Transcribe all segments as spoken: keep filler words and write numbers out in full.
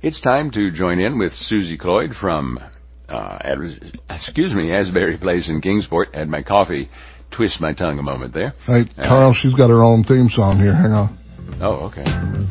It's time to join in with Susie Cloyd from, uh, Ad- excuse me, Asbury Place in Kingsport. Had my coffee twist my tongue a moment there. Hey, Carl, uh, she's got her own theme song here. Hang on. Oh, okay.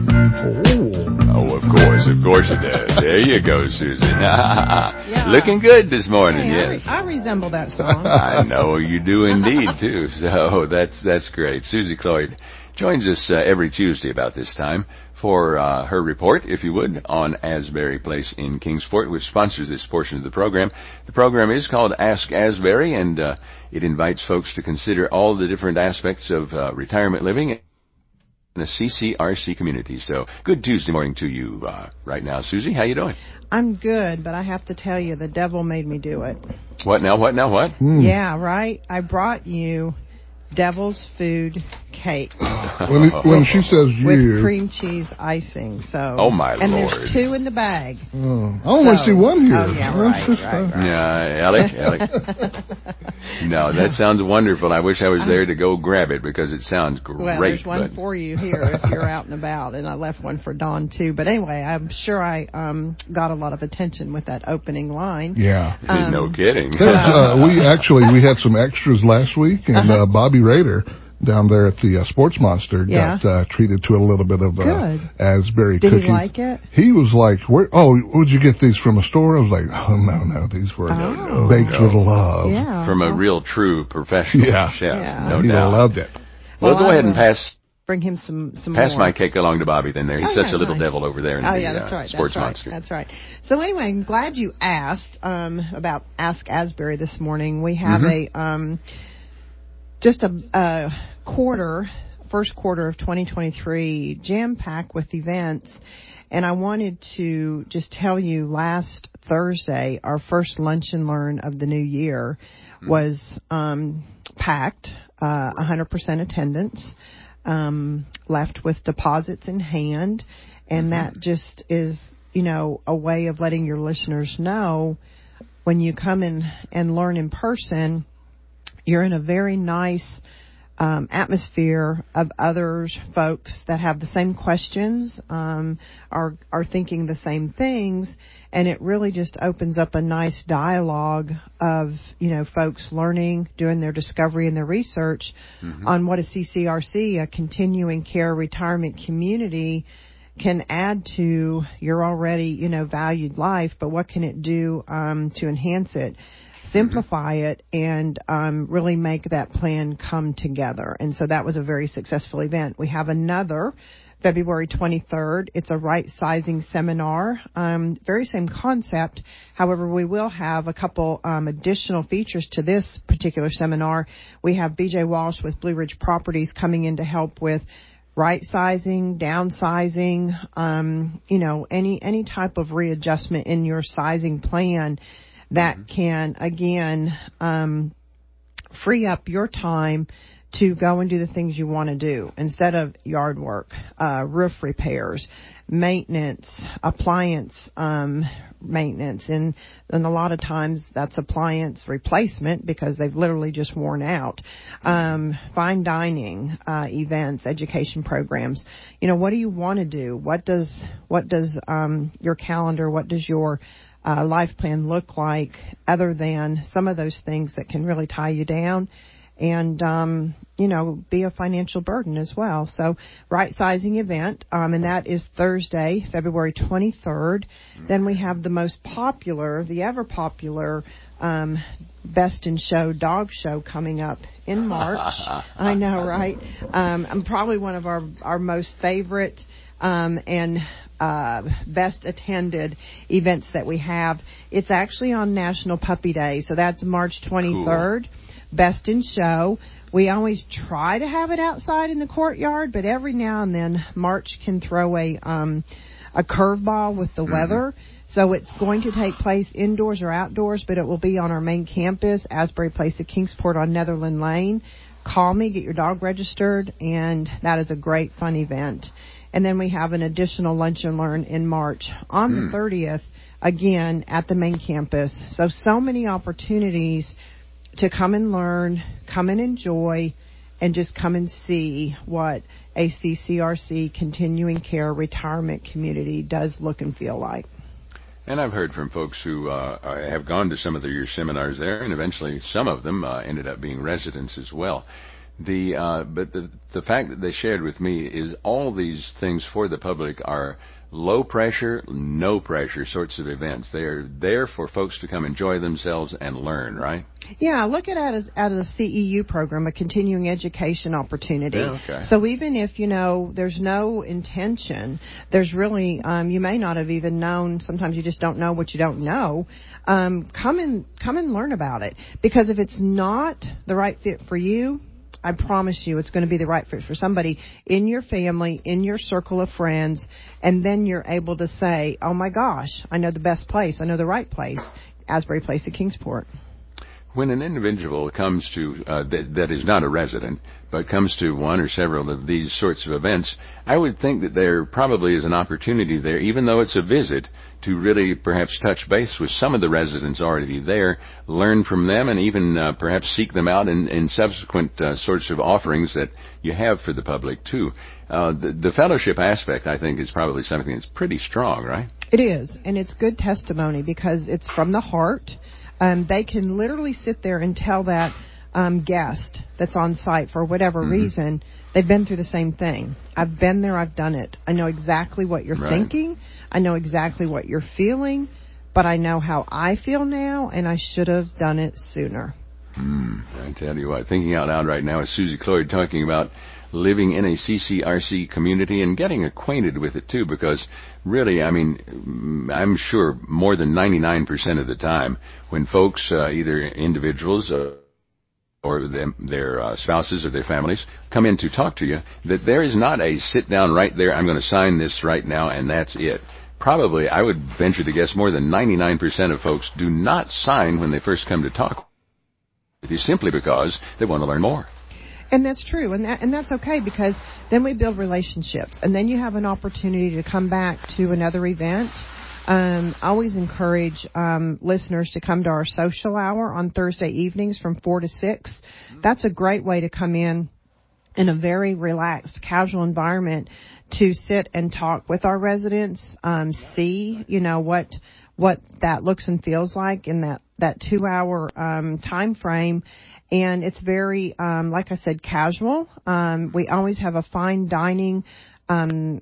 Oh, oh of course, of course it does. There you go, Susie. Yeah. Looking good this morning, hey, yes. I, re- I resemble that song. I know you do indeed, too. So that's that's great. Susie Cloyd joins us uh, every Tuesday about this time for uh, her report, if you would, on Asbury Place in Kingsport, which sponsors this portion of the program. The program is called Ask Asbury, and uh, it invites folks to consider all the different aspects of uh, retirement living in a C C R C community. So, good Tuesday morning to you uh, right now. Susie, how you doing? I'm good, but I have to tell you, the devil made me do it. What now, what now, what? Mm. Yeah, right? I brought you devil's food cake. when, he, when she says you. With cream cheese icing. So. Oh, my and Lord. And there's two in the bag. Oh, I only so, see one here. Oh, yeah, right, right, right. Yeah, Alec, Alec. No, that sounds wonderful. I wish I was there to go grab it because it sounds great. Well, there's one but... for you here if you're out and about, and I left one for Dawn, too. But anyway, I'm sure I um, got a lot of attention with that opening line. Yeah. Um, no kidding. uh, we actually, we had some extras last week, and uh, Bobby Rader down there at the uh, Sports Monster yeah. got uh, treated to a little bit of uh, Asbury Did cookies. Did he like it? He was like, Where, oh, would you get these from a store? I was like, oh, no, no, these were oh. baked no. with love. Yeah. From a real, true professional yeah. chef, yeah. no he doubt. loved it. Well, well go I ahead and pass... Bring him some, some Pass more. my cake along to Bobby then there. He's oh, such yeah, a little nice. devil over there in oh, the yeah, that's uh, right, Sports that's Monster. Right, that's right. So anyway, I'm glad you asked um, about Ask Asbury this morning. We have mm-hmm. a um, just a, a quarter, first quarter of twenty twenty-three jam-packed with events. And I wanted to just tell you last Thursday, our first Lunch and Learn of the new year mm-hmm. was um, packed, uh, one hundred percent attendance. Um, left with deposits in hand, and mm-hmm. that just is, you know, a way of letting your listeners know when you come in and learn in person, you're in a very nice um, atmosphere of others, folks that have the same questions, um, are are thinking the same things, and it really just opens up a nice dialogue of, you know, folks learning, doing their discovery and their research mm-hmm. on what a C C R C, a continuing care retirement community, can add to your already, you know, valued life, but what can it do um, to enhance it? Simplify it and um, really make that plan come together. And so that was a very successful event. We have another February twenty-third. It's a right sizing seminar. Um, very same concept. However, we will have a couple um, additional features to this particular seminar. We have B J Walsh with Blue Ridge Properties coming in to help with right sizing, downsizing, um, you know, any any type of readjustment in your sizing plan that mm-hmm. can, again, um, free up your time to go and do the things you want to do instead of yard work, uh, roof repairs, maintenance, appliance um, maintenance, and, and a lot of times that's appliance replacement because they've literally just worn out. Um, fine dining uh, events, education programs. You know, what do you want to do? What does what does um, your calendar? What does your Uh, life plan look like other than some of those things that can really tie you down and, um, you know, be a financial burden as well. So right sizing event, um, and that is Thursday, February twenty-third. Then we have the most popular, the ever popular, um, Best in Show dog show coming up in March. I know, right? Um, I'm probably one of our, our most favorite, um, and Uh, best attended events that we have. It's actually on National Puppy Day, so that's March twenty-third. Cool. Best in Show. We always try to have it outside in the courtyard, but every now and then March can throw a um, a curveball with the mm-hmm. weather. So it's going to take place indoors or outdoors, but it will be on our main campus, Asbury Place at Kingsport on Netherland Lane. Call me, get your dog registered, and that is a great, fun event. And then we have an additional Lunch and Learn in March on mm. the thirtieth, again, at the main campus. So, so many opportunities to come and learn, come and enjoy, and just come and see what a C C R C continuing care retirement community does look and feel like. And I've heard from folks who uh, have gone to some of your seminars there, and eventually some of them uh, ended up being residents as well. The uh, but the the fact that they shared with me is all these things for the public are low pressure, no pressure sorts of events. They are there for folks to come enjoy themselves and learn, right? Yeah, look at it as, at a C E U program, a continuing education opportunity. Yeah, okay. So even if, you know, there's no intention, there's really, um, you may not have even known, sometimes you just don't know what you don't know, um, come and, come and learn about it. Because if it's not the right fit for you, I promise you it's going to be the right fit for somebody in your family, in your circle of friends, and then you're able to say, oh my gosh, I know the best place, I know the right place, Asbury Place at Kingsport. When an individual comes to, uh, that, that is not a resident, but comes to one or several of these sorts of events, I would think that there probably is an opportunity there, even though it's a visit, to really perhaps touch base with some of the residents already there, learn from them, and even uh, perhaps seek them out in, in subsequent uh, sorts of offerings that you have for the public, too. Uh, the, the fellowship aspect, I think, is probably something that's pretty strong, right? It is, and it's good testimony because it's from the heart. Um, they can literally sit there and tell that um, guest that's on site for whatever mm-hmm. reason, they've been through the same thing. I've been there, I've done it. I know exactly what you're right. thinking. I know exactly what you're feeling, but I know how I feel now, and I should have done it sooner. Mm, I tell you what, thinking out loud right now is Susie Cloyd talking about living in a C C R C community and getting acquainted with it, too, because really, I mean, I'm sure more than ninety-nine percent of the time when folks, uh, either individuals uh, or them, their uh, spouses or their families, come in to talk to you, that there is not a sit down right there, I'm going to sign this right now, and that's it. Probably, I would venture to guess more than ninety-nine percent of folks do not sign when they first come to talk with you simply because they want to learn more. And that's true, and that and that's okay because then we build relationships, and then you have an opportunity to come back to another event. Um, I always encourage um, listeners to come to our social hour on Thursday evenings from four to six. That's a great way to come in in a very relaxed, casual environment to sit and talk with our residents, um, see, you know, what what that looks and feels like in that, that two-hour um, time frame. And it's very, um, like I said, casual. Um, we always have a fine dining um,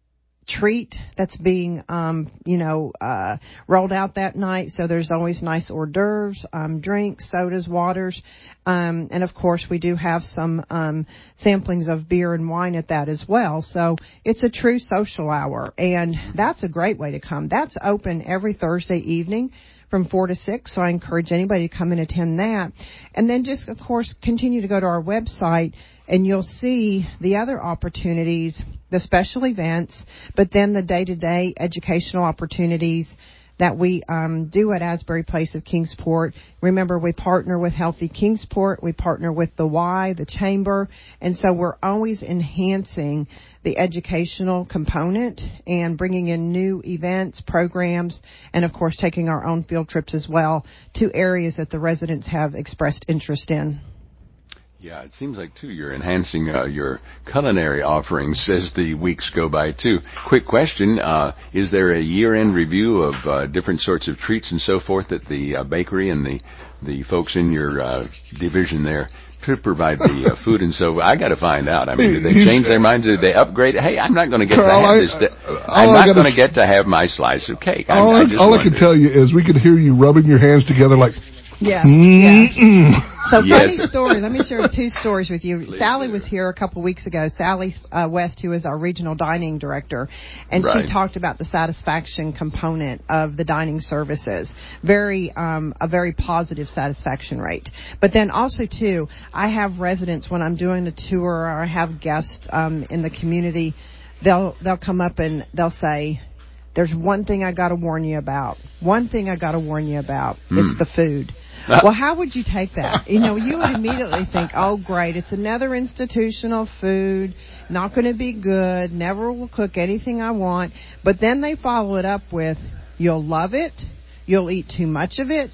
treat that's being, um, you know, uh, rolled out that night. So there's always nice hors d'oeuvres, um, drinks, sodas, waters. Um, and, of course, we do have some um, samplings of beer and wine at that as well. So it's a true social hour. And that's a great way to come. That's open every Thursday evening from four to six, so I encourage anybody to come and attend that. And then just, of course, continue to go to our website, and you'll see the other opportunities, the special events, but then the day-to-day educational opportunities that we um, do at Asbury Place of Kingsport. Remember, we partner with Healthy Kingsport. We partner with the Y, the Chamber, and so we're always enhancing the educational component and bringing in new events, programs, and, of course, taking our own field trips as well to areas that the residents have expressed interest in. Yeah, it seems like, too, you're enhancing uh, your culinary offerings as the weeks go by, too. Quick question, uh, is there a year-end review of uh, different sorts of treats and so forth that the uh, bakery and the, the folks in your uh, division there to provide the uh, food? And so I got to find out. I mean, did they change their mind? Did they upgrade? Hey, I'm not going to get to have this. I'm not going to get to have my slice of cake. All I, I, all I can tell you is we could hear you rubbing your hands together like, yeah, mm-mm. yeah. So Yes. funny story. Let me share two stories with you. Please Sally do. was here a couple weeks ago. Sally uh, West, who is our regional dining director, and Right. she talked about the satisfaction component of the dining services. Very, um, a very positive satisfaction rate. But then also too, I have residents when I'm doing a tour or I have guests um, in the community. They'll they'll come up and they'll say, "There's one thing I got to warn you about. One thing I got to warn you about. Mm. It's the food." Well, how would you take that? You know, you would immediately think, oh, great, it's another institutional food, not going to be good, never will cook anything I want. But then they follow it up with, you'll love it, you'll eat too much of it,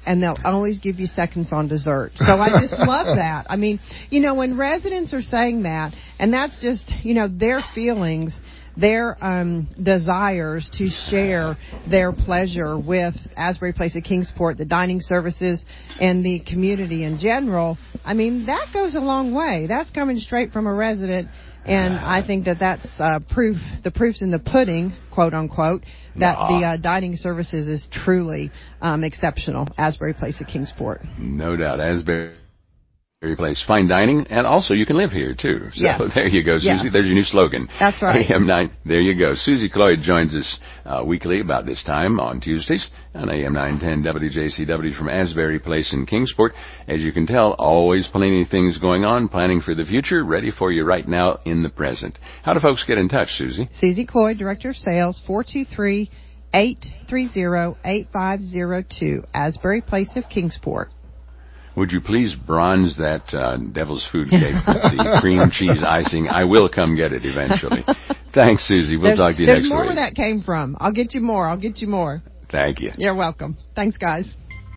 and they'll always give you seconds on dessert. So I just love that. I mean, you know, when residents are saying that, and that's just, you know, their feelings, their um, desires to share their pleasure with Asbury Place at Kingsport, the dining services, and the community in general, I mean, that goes a long way. That's coming straight from a resident. And I think that that's uh, proof, the proof's in the pudding, quote unquote, that Nah. the uh, dining services is truly um, exceptional, Asbury Place at Kingsport. No doubt. Asbury Place, fine dining, and also you can live here too. So yes. there you go, Susie. Yes. There's your new slogan. That's right. A M nine. There you go. Susie Cloyd joins us uh, weekly about this time on Tuesdays on A M nine ten W J C W from Asbury Place in Kingsport. As you can tell, always plenty of things going on, planning for the future, ready for you right now in the present. How do folks get in touch, Susie? Susie Cloyd, Director of Sales, four two three, eight three zero, eight five zero two, Asbury Place of Kingsport. Would you please bronze that uh, devil's food cake with the cream cheese icing? I will come get it eventually. Thanks, Susie. We'll there's, talk to you next next week. There's more week. where that came from. I'll get you more. I'll get you more. Thank you. You're welcome. Thanks, guys.